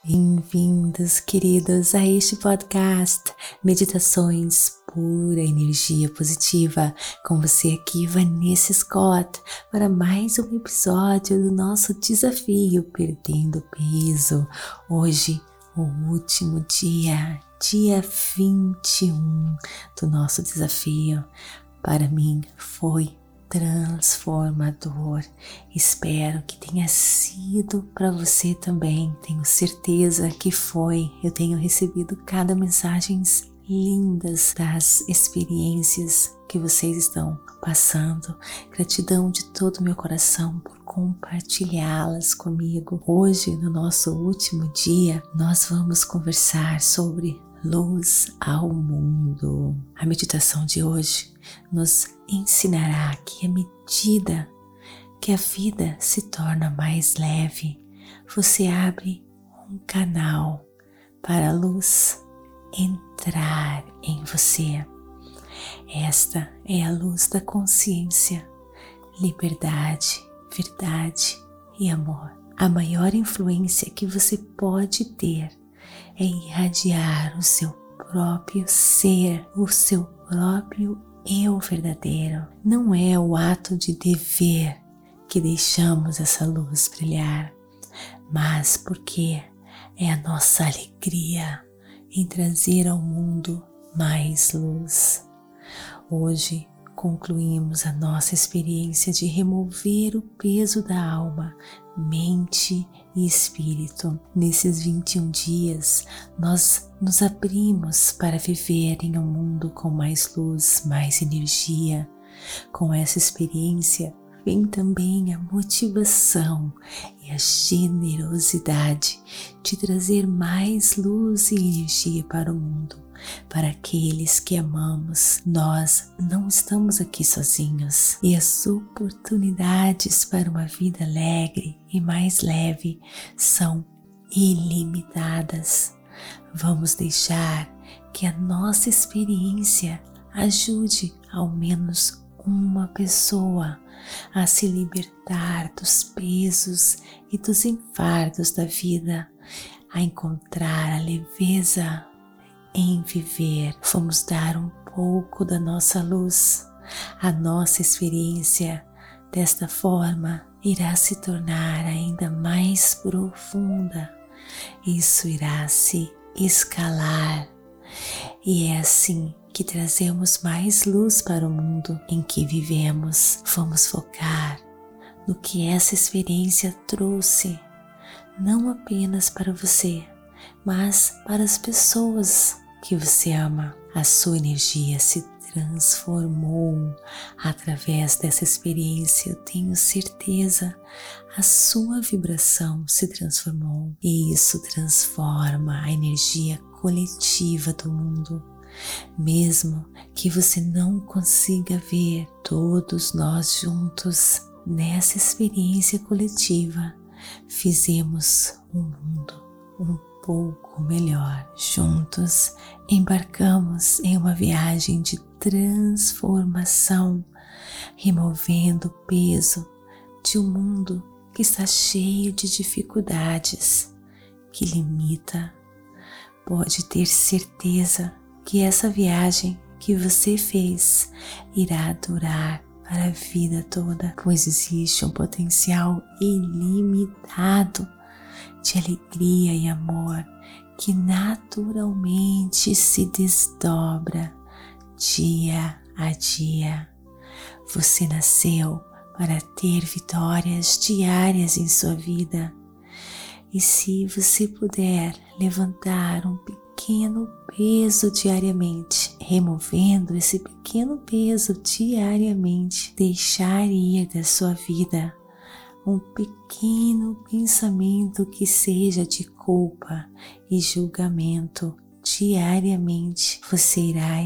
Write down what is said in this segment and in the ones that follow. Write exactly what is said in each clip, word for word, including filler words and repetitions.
Bem-vindos, queridos, a este podcast Meditações Pura Energia Positiva. Com você aqui, Vanessa Scott, para mais um episódio do nosso desafio Perdendo Peso. Hoje, o último dia, dia vinte e um do nosso desafio. Para mim, foi transformador. Espero que tenha sido para você também. Tenho certeza que foi. Eu tenho recebido cada mensagens lindas das experiências que vocês estão passando. Gratidão de todo o meu coração por compartilhá-las comigo. Hoje, no nosso último dia, nós vamos conversar sobre luz ao mundo. A meditação de hoje nos ensinará que à medida que a vida se torna mais leve, você abre um canal para a luz entrar em você. Esta é a luz da consciência, liberdade, verdade e amor. A maior influência que você pode ter é irradiar o seu próprio ser, o seu próprio eu verdadeiro. Não é o ato de dever que deixamos essa luz brilhar, mas porque é a nossa alegria em trazer ao mundo mais luz. Hoje concluímos a nossa experiência de remover o peso da alma, mente e espírito. Nesses vinte e um dias, nós nos abrimos para viver em um mundo com mais luz, mais energia. Com essa experiência, vem também a motivação e a generosidade de trazer mais luz e energia para o mundo. Para aqueles que amamos, nós não estamos aqui sozinhos e as oportunidades para uma vida alegre e mais leve são ilimitadas. Vamos deixar que a nossa experiência ajude ao menos uma pessoa a se libertar dos pesos e dos enfardos da vida, a encontrar a leveza em viver. Vamos dar um pouco da nossa luz. A nossa experiência desta forma irá se tornar ainda mais profunda. Isso irá se escalar e é assim que trazemos mais luz para o mundo em que vivemos. Vamos focar no que essa experiência trouxe, não apenas para você, mas para as pessoas que você ama. A sua energia se transformou através dessa experiência. Eu tenho certeza, a sua vibração se transformou e isso transforma a energia coletiva do mundo. Mesmo que você não consiga ver, todos nós juntos nessa experiência coletiva fizemos um mundo um pouco melhor. Juntos embarcamos em uma viagem de transformação, removendo o peso de um mundo que está cheio de dificuldades, que limita. Pode ter certeza que essa viagem que você fez irá durar para a vida toda, pois existe um potencial ilimitado de alegria e amor que naturalmente se desdobra dia a dia. Você nasceu para ter vitórias diárias em sua vida e se você puder levantar um pequeno peso diariamente, removendo esse pequeno peso diariamente, deixar ir da sua vida um pequeno pensamento que seja de culpa e julgamento diariamente, você irá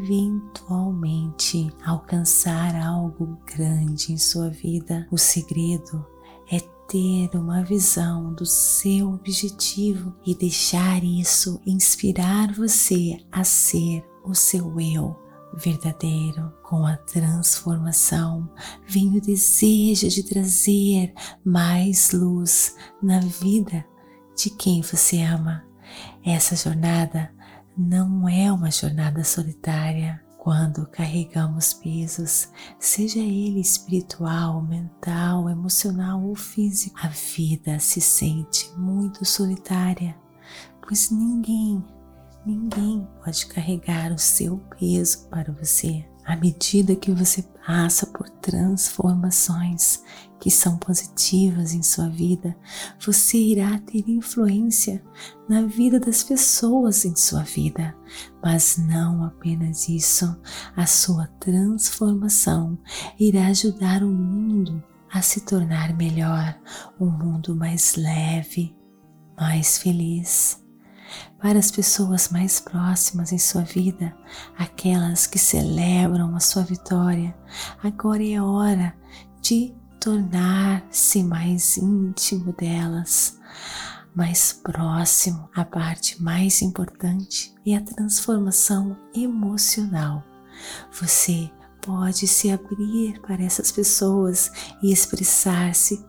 eventualmente alcançar algo grande em sua vida. O segredo é ter uma visão do seu objetivo e deixar isso inspirar você a ser o seu eu verdadeiro. Com a transformação vem o desejo de trazer mais luz na vida de quem você ama. Essa jornada não é uma jornada solitária. Quando carregamos pesos, seja ele espiritual, mental, emocional ou físico, a vida se sente muito solitária, pois ninguém, ninguém pode carregar o seu peso para você. À medida que você passa por transformações que são positivas em sua vida, você irá ter influência na vida das pessoas em sua vida. Mas não apenas isso, a sua transformação irá ajudar o mundo a se tornar melhor, um mundo mais leve, mais feliz. Para as pessoas mais próximas em sua vida, aquelas que celebram a sua vitória, agora é hora de tornar-se mais íntimo delas, mais próximo. A parte mais importante é a transformação emocional. Você pode se abrir para essas pessoas e expressar-se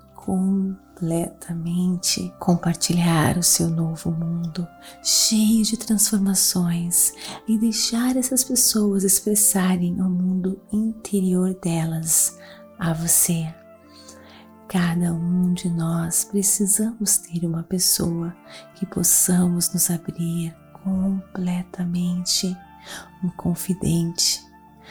completamente, compartilhar o seu novo mundo cheio de transformações e deixar essas pessoas expressarem o mundo interior delas a você. Cada um de nós precisamos ter uma pessoa que possamos nos abrir completamente, um confidente,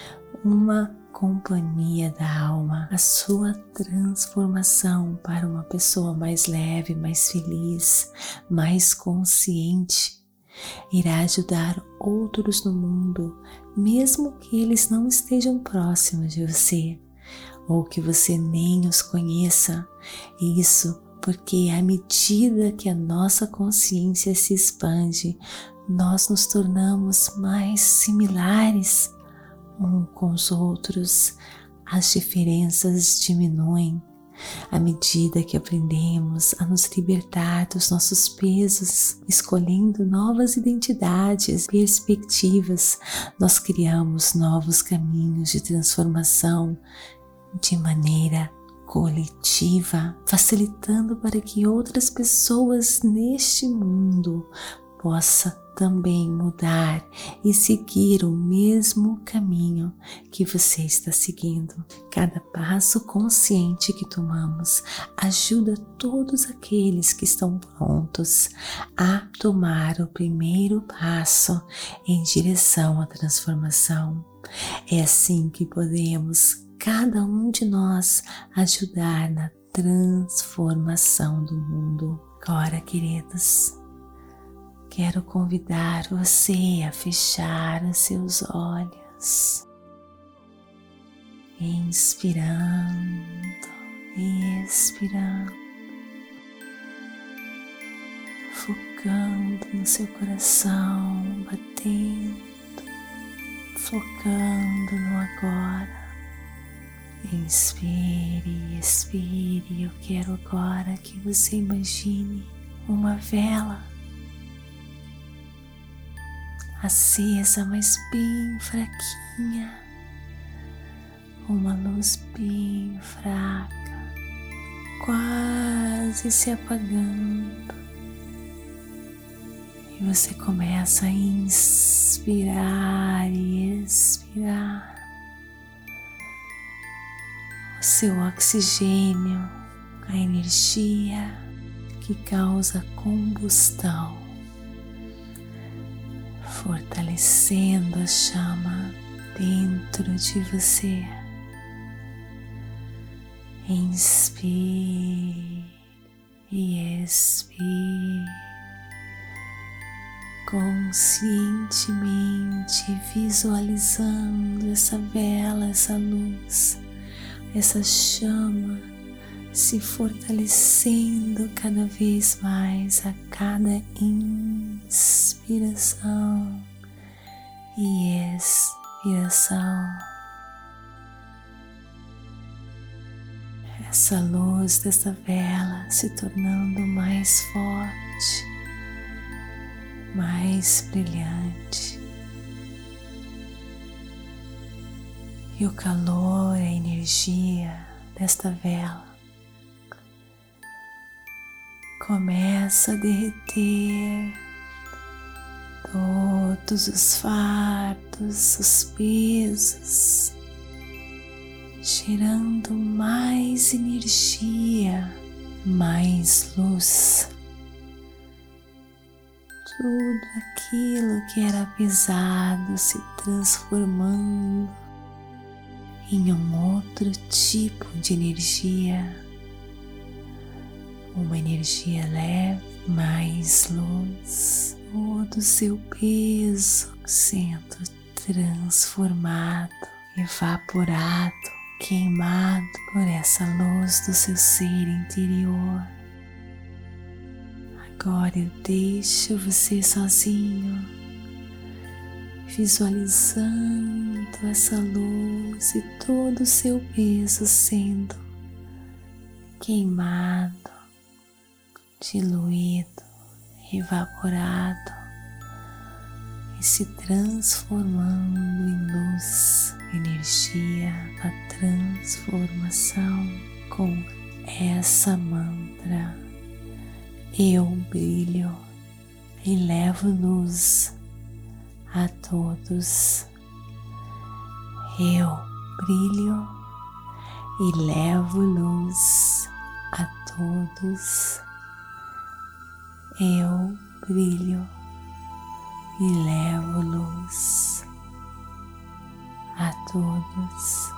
uma companhia da alma. A sua transformação para uma pessoa mais leve, mais feliz, mais consciente irá ajudar outros no mundo, mesmo que eles não estejam próximos de você ou que você nem os conheça. Isso porque à medida que a nossa consciência se expande, nós nos tornamos mais similares um com os outros, as diferenças diminuem à medida que aprendemos a nos libertar dos nossos pesos, escolhendo novas identidades, perspectivas. Nós criamos novos caminhos de transformação de maneira coletiva, facilitando para que outras pessoas neste mundo possam também mudar e seguir o mesmo caminho que você está seguindo. Cada passo consciente que tomamos ajuda todos aqueles que estão prontos a tomar o primeiro passo em direção à transformação. É assim que podemos, cada um de nós, ajudar na transformação do mundo. Agora, queridos, quero convidar você a fechar os seus olhos, inspirando e expirando, focando no seu coração batendo, focando no agora. Inspire e expire. Eu quero agora que você imagine uma vela acesa, mas bem fraquinha, uma luz bem fraca, quase se apagando, e você começa a inspirar e expirar o seu oxigênio, a energia que causa combustão, fortalecendo a chama dentro de você. Inspire e expire, conscientemente visualizando essa vela, essa luz, essa chama se fortalecendo cada vez mais a cada inspiração e expiração. Essa luz dessa vela se tornando mais forte, mais brilhante. E o calor, a energia desta vela começa a derreter todos os fardos, os pesos, gerando mais energia, mais luz. Tudo aquilo que era pesado se transformando em um outro tipo de energia, uma energia leve, mais luz, todo o seu peso sendo transformado, evaporado, queimado por essa luz do seu ser interior. Agora eu deixo você sozinho, visualizando essa luz e todo o seu peso sendo queimado, diluído, evaporado e se transformando em luz, energia da transformação com essa mantra. Eu brilho e levo luz a todos. Eu brilho e levo luz a todos. Eu brilho e levo luz a todos.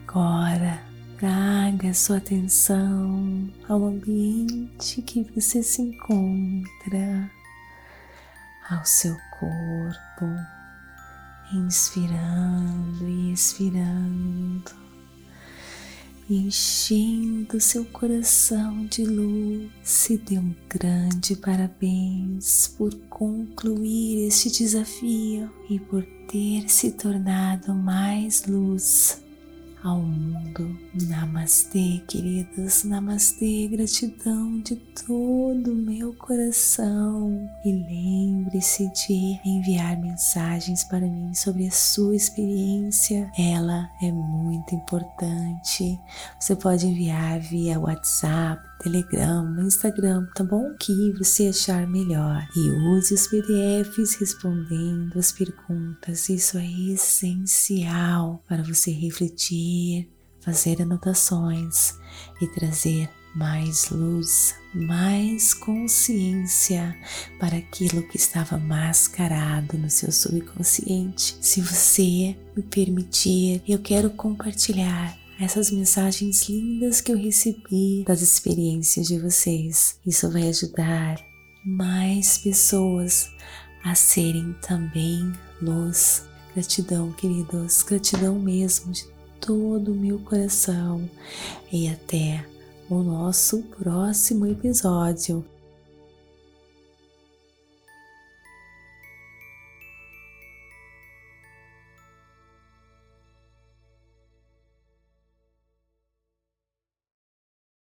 Agora, traga sua atenção ao ambiente que você se encontra, ao seu corpo, inspirando e expirando, enchendo seu coração de luz. Se dê um grande parabéns por concluir este desafio e por ter se tornado mais luz ao mundo. Namastê, queridos, namastê, gratidão de todo o meu coração. E lembre-se de enviar mensagens para mim sobre a sua experiência, ela é muito importante. Você pode enviar via WhatsApp, Telegram, Instagram, tá bom? O que você achar melhor. E use os P D Fs respondendo as perguntas, isso é essencial para você refletir, fazer anotações e trazer mais luz, mais consciência para aquilo que estava mascarado no seu subconsciente. Se você me permitir, eu quero compartilhar essas mensagens lindas que eu recebi das experiências de vocês. Isso vai ajudar mais pessoas a serem também luz. Gratidão, queridos, gratidão mesmo de todo o meu coração. E até o nosso próximo episódio.